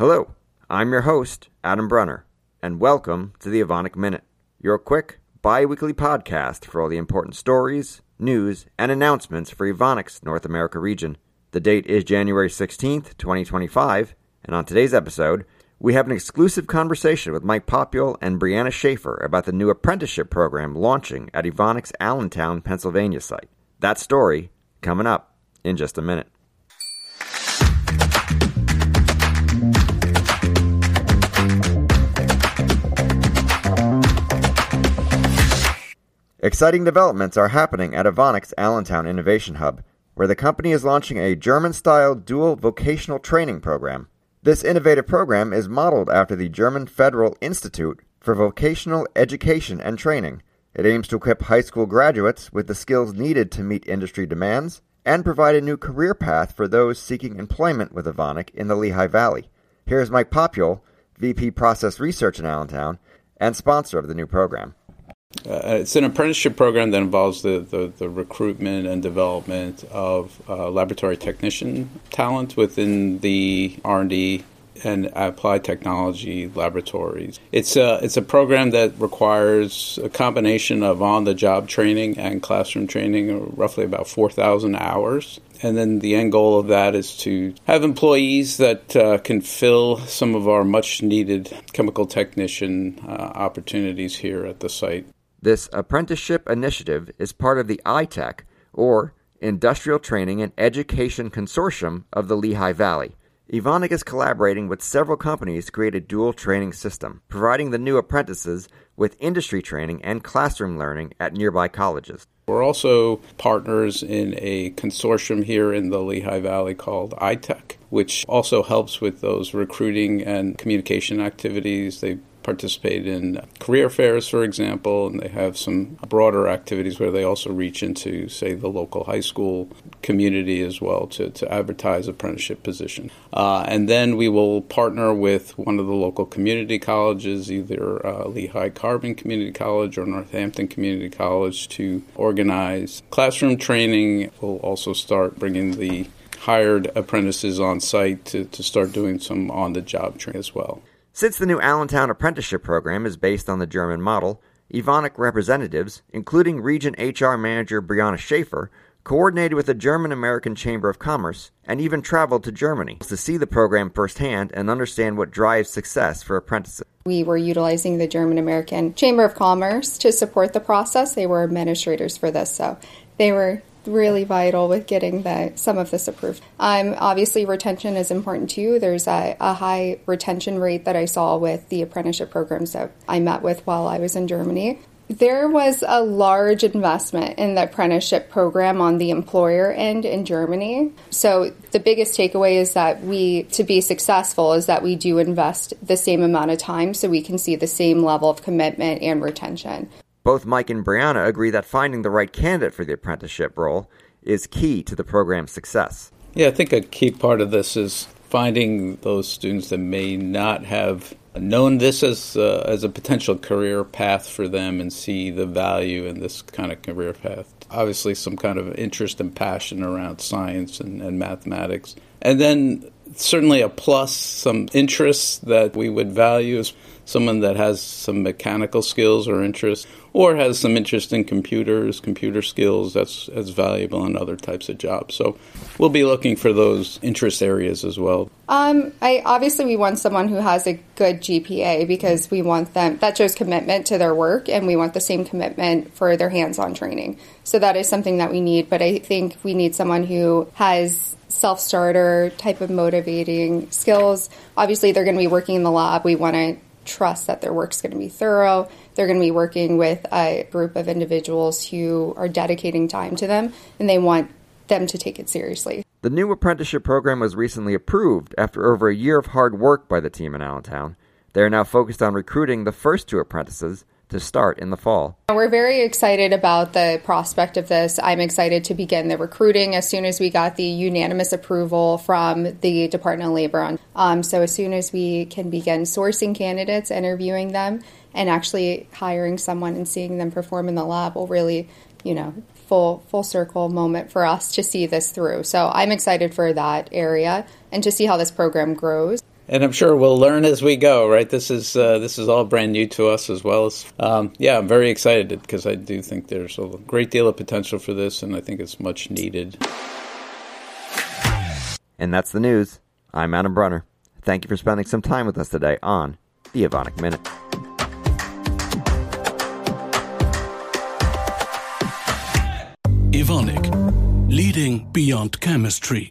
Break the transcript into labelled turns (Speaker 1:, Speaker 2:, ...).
Speaker 1: Hello, I'm your host, Adam Brunner, and welcome to the Evonik Minute, your quick, bi-weekly podcast for all the important stories, news, and announcements for Evonik's North America region. The date is January 16th, 2025, and on today's episode, we have an exclusive conversation with Mike Popule and Brianna Schaefer about the new apprenticeship program launching at Evonik's Allentown, Pennsylvania site. That story coming up in just a minute. Exciting developments are happening at Evonik's Allentown Innovation Hub, where the company is launching a German-style dual vocational training program. This innovative program is modeled after the German Federal Institute for Vocational Education and Training. It aims to equip high school graduates with the skills needed to meet industry demands and provide a new career path for those seeking employment with Evonik in the Lehigh Valley. Here's Mike Popule, VP Process Research in Allentown and sponsor of the new program.
Speaker 2: It's an apprenticeship program that involves the recruitment and development of laboratory technician talent within the R&D and applied technology laboratories. It's a program that requires a combination of on-the-job training and classroom training, roughly about 4,000 hours. And then the end goal of that is to have employees that can fill some of our much-needed chemical technician opportunities here at the site.
Speaker 1: This apprenticeship initiative is part of the ITEC, or Industrial Training and Education Consortium of the Lehigh Valley. Evonik is collaborating with several companies to create a dual training system, providing the new apprentices with industry training and classroom learning at nearby colleges.
Speaker 2: We're also partners in a consortium here in the Lehigh Valley called ITEC, which also helps with those recruiting and communication activities. They participate in career fairs, for example, and they have some broader activities where they also reach into, say, the local high school community as well to advertise apprenticeship positions. And then we will partner with one of the local community colleges, either Lehigh Carbon Community College or Northampton Community College, to organize classroom training. We'll also start bringing the hired apprentices on site to start doing some on-the-job training as well.
Speaker 1: Since the new Allentown apprenticeship program is based on the German model, Evonik representatives, including Region HR Manager Brianna Schaefer, coordinated with the German-American Chamber of Commerce and even traveled to Germany to see the program firsthand and understand what drives success for apprentices.
Speaker 3: We were utilizing the German-American Chamber of Commerce to support the process. They were administrators for this, so they were really vital with getting some of this approved. Obviously, retention is important too. There's a high retention rate that I saw with the apprenticeship programs that I met with while I was in Germany. There was a large investment in the apprenticeship program on the employer end in Germany. So the biggest takeaway is that to be successful, is that we do invest the same amount of time so we can see the same level of commitment and retention.
Speaker 1: Both Mike and Brianna agree that finding the right candidate for the apprenticeship role is key to the program's success.
Speaker 2: Yeah, I think a key part of this is finding those students that may not have known this as a potential career path for them and see the value in this kind of career path. Obviously, some kind of interest and passion around science and mathematics. And then certainly a plus, some interests that we would value is someone that has some mechanical skills or interests, or has some interest in computer skills, that's valuable in other types of jobs. So we'll be looking for those interest areas as well.
Speaker 3: Obviously, we want someone who has a good GPA because we want them, that shows commitment to their work, and we want the same commitment for their hands-on training. So that is something that we need, but I think we need someone who has self-starter type of motivating skills. Obviously, they're going to be working in the lab. We want to trust that their work's going to be thorough. They're going to be working with a group of individuals who are dedicating time to them, and they want them to take it seriously.
Speaker 1: The new apprenticeship program was recently approved after over a year of hard work by the team in Allentown. They are now focused on recruiting the first two apprentices to start in the fall.
Speaker 3: We're very excited about the prospect of this. I'm excited to begin the recruiting as soon as we got the unanimous approval from the Department of Labor. So as soon as we can begin sourcing candidates, interviewing them, and actually hiring someone and seeing them perform in the lab will really, full circle moment for us to see this through. So I'm excited for that area and to see how this program grows.
Speaker 2: And I'm sure we'll learn as we go, right? This is all brand new to us as well. As I'm very excited because I do think there's a great deal of potential for this, and I think it's much needed.
Speaker 1: And that's the news. I'm Adam Brunner. Thank you for spending some time with us today on the Evonik Minute.
Speaker 4: Evonik, leading beyond chemistry.